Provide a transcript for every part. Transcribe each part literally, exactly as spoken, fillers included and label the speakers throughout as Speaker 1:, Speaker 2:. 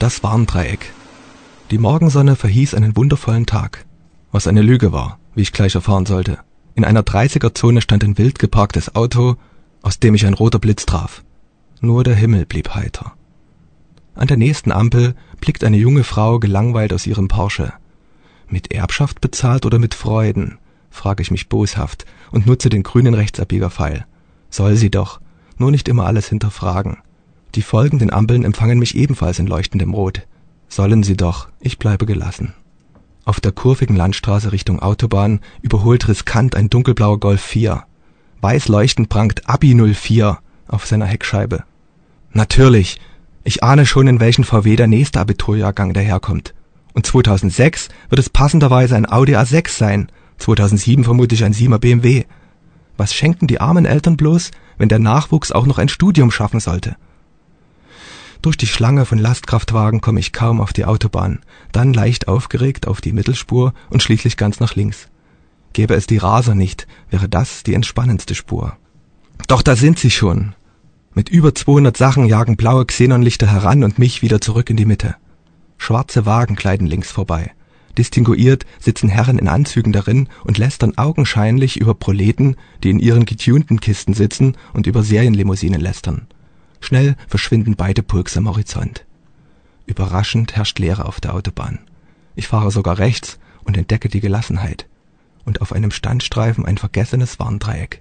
Speaker 1: Das Warndreieck. Die Morgensonne verhieß einen wundervollen Tag, was eine Lüge war, wie ich gleich erfahren sollte. In einer dreißiger-Zone stand ein wild geparktes Auto, aus dem mich ein roter Blitz traf. Nur der Himmel blieb heiter. An der nächsten Ampel blickt eine junge Frau gelangweilt aus ihrem Porsche. Mit Erbschaft bezahlt oder mit Freuden, frage ich mich boshaft und nutze den grünen Rechtsabbiegerpfeil. Soll sie doch, nur nicht immer alles hinterfragen. Die folgenden Ampeln empfangen mich ebenfalls in leuchtendem Rot. Sollen sie doch, ich bleibe gelassen. Auf der kurvigen Landstraße Richtung Autobahn überholt riskant ein dunkelblauer Golf vier. Weiß leuchtend prangt Abi null vier auf seiner Heckscheibe. Natürlich, ich ahne schon, in welchen V W der nächste Abiturjahrgang daherkommt. Und zweitausendsechs wird es passenderweise ein Audi A sechs sein, zweitausendsieben vermutlich ein Siemer B M W. Was schenken die armen Eltern bloß, wenn der Nachwuchs auch noch ein Studium schaffen sollte? Durch die Schlange von Lastkraftwagen komme ich kaum auf die Autobahn, dann leicht aufgeregt auf die Mittelspur und schließlich ganz nach links. Gäbe es die Raser nicht, wäre das die entspannendste Spur. Doch da sind sie schon. Mit über zweihundert Sachen jagen blaue Xenonlichter heran und mich wieder zurück in die Mitte. Schwarze Wagen gleiten links vorbei. Distinguiert sitzen Herren in Anzügen darin und lästern augenscheinlich über Proleten, die in ihren getunten Kisten sitzen und über Serienlimousinen lästern. Schnell verschwinden beide Pulks am Horizont. Überraschend herrscht Leere auf der Autobahn. Ich fahre sogar rechts und entdecke die Gelassenheit. Und auf einem Standstreifen ein vergessenes Warndreieck.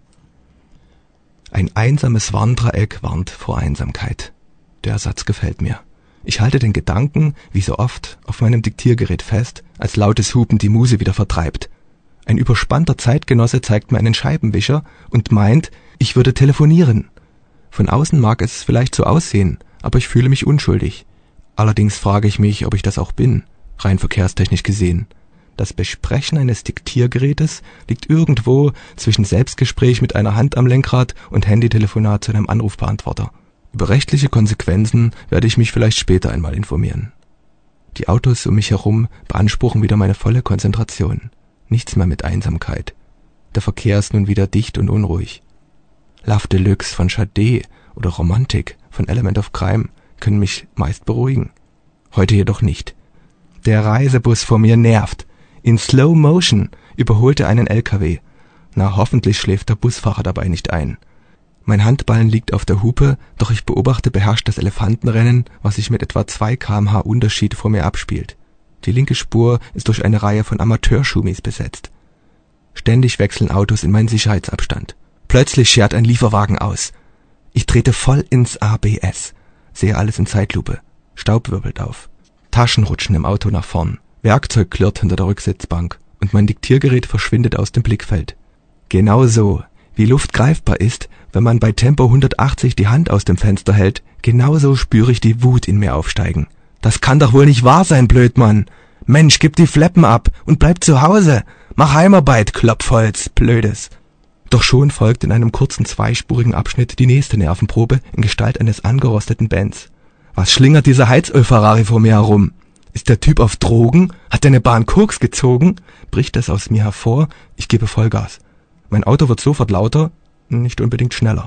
Speaker 1: Ein einsames Warndreieck warnt vor Einsamkeit. Der Satz gefällt mir. Ich halte den Gedanken, wie so oft, auf meinem Diktiergerät fest, als lautes Hupen die Muse wieder vertreibt. Ein überspannter Zeitgenosse zeigt mir einen Scheibenwischer und meint, ich würde telefonieren. Von außen mag es vielleicht so aussehen, aber ich fühle mich unschuldig. Allerdings frage ich mich, ob ich das auch bin, rein verkehrstechnisch gesehen. Das Besprechen eines Diktiergerätes liegt irgendwo zwischen Selbstgespräch mit einer Hand am Lenkrad und Handytelefonat zu einem Anrufbeantworter. Über rechtliche Konsequenzen werde ich mich vielleicht später einmal informieren. Die Autos um mich herum beanspruchen wieder meine volle Konzentration. Nichts mehr mit Einsamkeit. Der Verkehr ist nun wieder dicht und unruhig. Love Deluxe von Sade oder Romantik von Element of Crime können mich meist beruhigen. Heute jedoch nicht. Der Reisebus vor mir nervt. In Slow Motion überholt er einen L K W. Na, hoffentlich schläft der Busfahrer dabei nicht ein. Mein Handballen liegt auf der Hupe, doch ich beobachte beherrscht das Elefantenrennen, was sich mit etwa zwei Kilometer pro Stunde Unterschied vor mir abspielt. Die linke Spur ist durch eine Reihe von Amateurschummis besetzt. Ständig wechseln Autos in meinen Sicherheitsabstand. Plötzlich schert ein Lieferwagen aus. Ich trete voll ins A B S, sehe alles in Zeitlupe. Staub wirbelt auf. Taschen rutschen im Auto nach vorn. Werkzeug klirrt hinter der Rücksitzbank und mein Diktiergerät verschwindet aus dem Blickfeld. Genauso, wie Luft greifbar ist, wenn man bei Tempo hundertachtzig die Hand aus dem Fenster hält, genauso spüre ich die Wut in mir aufsteigen. Das kann doch wohl nicht wahr sein, Blödmann. Mensch, gib die Fleppen ab und bleib zu Hause. Mach Heimarbeit, Klopfholz, Blödes. Doch schon folgt in einem kurzen zweispurigen Abschnitt die nächste Nervenprobe in Gestalt eines angerosteten Benz. Was schlingert dieser Heizöl-Ferrari vor mir herum? Ist der Typ auf Drogen? Hat der eine Bahn Koks gezogen? Bricht es aus mir hervor? Ich gebe Vollgas. Mein Auto wird sofort lauter, nicht unbedingt schneller.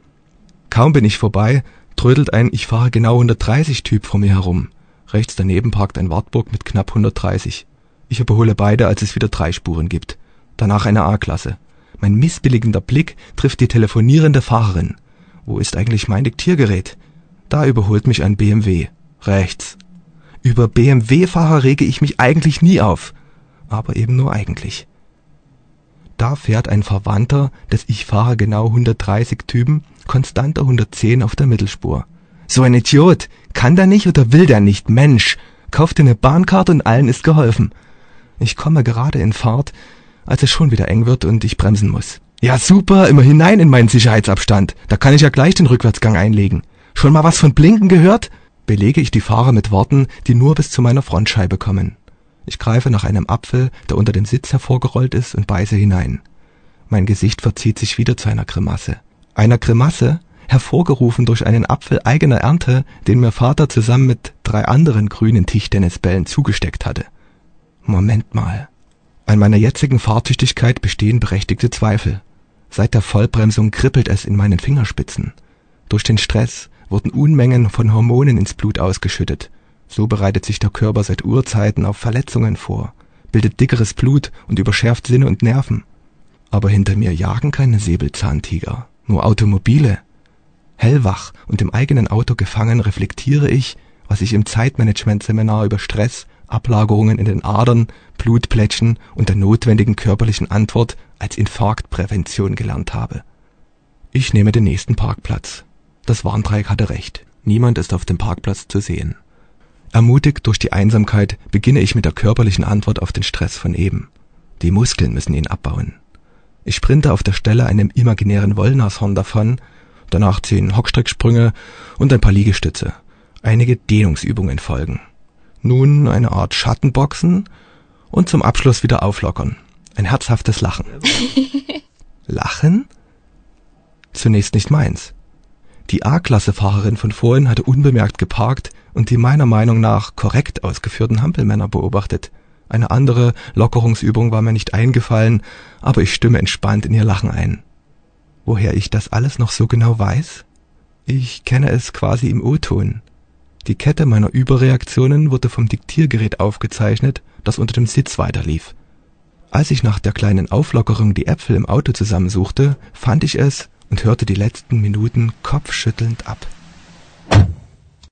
Speaker 1: Kaum bin ich vorbei, trödelt ein Ich fahre genau hundertdreißig Typ vor mir herum. Rechts daneben parkt ein Wartburg mit knapp hundertdreißig. Ich überhole beide, als es wieder drei Spuren gibt. Danach eine A-Klasse. Mein missbilligender Blick trifft die telefonierende Fahrerin. Wo ist eigentlich mein Diktiergerät? Da überholt mich ein B M W. Rechts. Über B M W-Fahrer rege ich mich eigentlich nie auf. Aber eben nur eigentlich. Da fährt ein Verwandter des Ich fahre genau hundertdreißig Typen konstanter hundertzehn auf der Mittelspur. So ein Idiot. Kann der nicht oder will der nicht? Mensch. Kauft dir eine Bahnkarte und allen ist geholfen. Ich komme gerade in Fahrt, als es schon wieder eng wird und ich bremsen muss. Ja super, immer hinein in meinen Sicherheitsabstand. Da kann ich ja gleich den Rückwärtsgang einlegen. Schon mal was von Blinken gehört? Belege ich die Fahrer mit Worten, die nur bis zu meiner Frontscheibe kommen. Ich greife nach einem Apfel, der unter dem Sitz hervorgerollt ist, und beiße hinein. Mein Gesicht verzieht sich wieder zu einer Grimasse. Einer Grimasse, hervorgerufen durch einen Apfel eigener Ernte, den mir Vater zusammen mit drei anderen grünen Tischtennisbällen zugesteckt hatte. Moment mal. An meiner jetzigen Fahrtüchtigkeit bestehen berechtigte Zweifel. Seit der Vollbremsung kribbelt es in meinen Fingerspitzen. Durch den Stress wurden Unmengen von Hormonen ins Blut ausgeschüttet. So bereitet sich der Körper seit Urzeiten auf Verletzungen vor, bildet dickeres Blut und überschärft Sinne und Nerven. Aber hinter mir jagen keine Säbelzahntiger, nur Automobile. Hellwach und im eigenen Auto gefangen reflektiere ich, was ich im Zeitmanagement-Seminar über Stress, Ablagerungen in den Adern, Blutplätschen und der notwendigen körperlichen Antwort als Infarktprävention gelernt habe. Ich nehme den nächsten Parkplatz. Das Warndreieck hatte recht. Niemand ist auf dem Parkplatz zu sehen. Ermutigt durch die Einsamkeit beginne ich mit der körperlichen Antwort auf den Stress von eben. Die Muskeln müssen ihn abbauen. Ich sprinte auf der Stelle einem imaginären Wollnashorn davon, danach zehn Hockstrecksprünge und ein paar Liegestütze. Einige Dehnungsübungen folgen. Nun eine Art Schattenboxen und zum Abschluss wieder auflockern. Ein herzhaftes Lachen. Lachen? Zunächst nicht meins. Die A-Klasse-Fahrerin von vorhin hatte unbemerkt geparkt und die meiner Meinung nach korrekt ausgeführten Hampelmänner beobachtet. Eine andere Lockerungsübung war mir nicht eingefallen, aber ich stimme entspannt in ihr Lachen ein. Woher ich das alles noch so genau weiß? Ich kenne es quasi im O-Ton. Die Kette meiner Überreaktionen wurde vom Diktiergerät aufgezeichnet, das unter dem Sitz weiterlief. Als ich nach der kleinen Auflockerung die Äpfel im Auto zusammensuchte, fand ich es und hörte die letzten Minuten kopfschüttelnd ab.